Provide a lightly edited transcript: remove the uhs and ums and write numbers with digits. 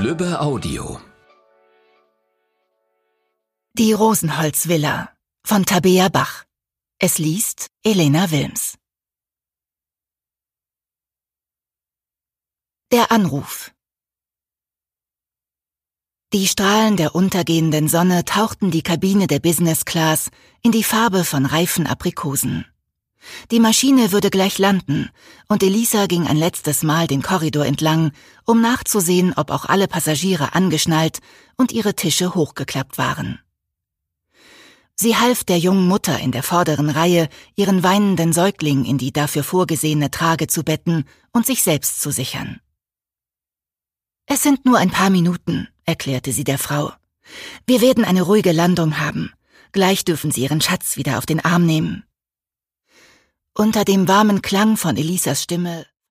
Lübbe Audio. Die Rosenholz-Villa von Tabea Bach. Es liest Elena Wilms. Der Anruf. Die Strahlen der untergehenden Sonne tauchten die Kabine der Business Class in die Farbe von reifen Aprikosen. Die Maschine würde gleich landen, und Elisa ging ein letztes Mal den Korridor entlang, um nachzusehen, ob auch alle Passagiere angeschnallt und ihre Tische hochgeklappt waren. Sie half der jungen Mutter in der vorderen Reihe, ihren weinenden Säugling in die dafür vorgesehene Trage zu betten und sich selbst zu sichern. »Es sind nur ein paar Minuten«, erklärte sie der Frau. »Wir werden eine ruhige Landung haben. Gleich dürfen Sie Ihren Schatz wieder auf den Arm nehmen.« Unter dem warmen Klang von Elisas Stimme